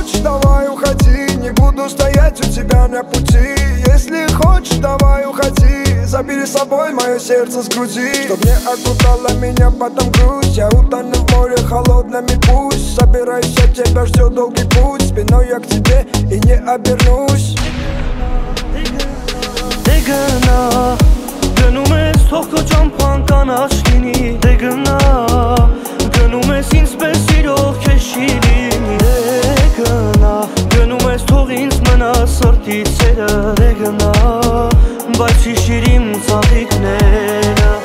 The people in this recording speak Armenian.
хочешь, давай уходи, не буду стоять у тебя на пути. Если хочешь, давай уходи, забери с собой мое сердце с груди. Чтоб не окружала меня потом грусть, я утону в море холодными пусть. Собираюсь, тебя ждет долгий путь, спиной я к тебе и не обернусь. Դե գնա, գնում ես թող քո ճամփան կանաչ լինի։ Դե գնա, գնում ես ինձ պես սիրող քեզ չի լինի։ Դե գնա, գնում ես թող ինձ մնա սրտից սերը։ Դե գնա, բայց հիշիր իմ ծաղիկները։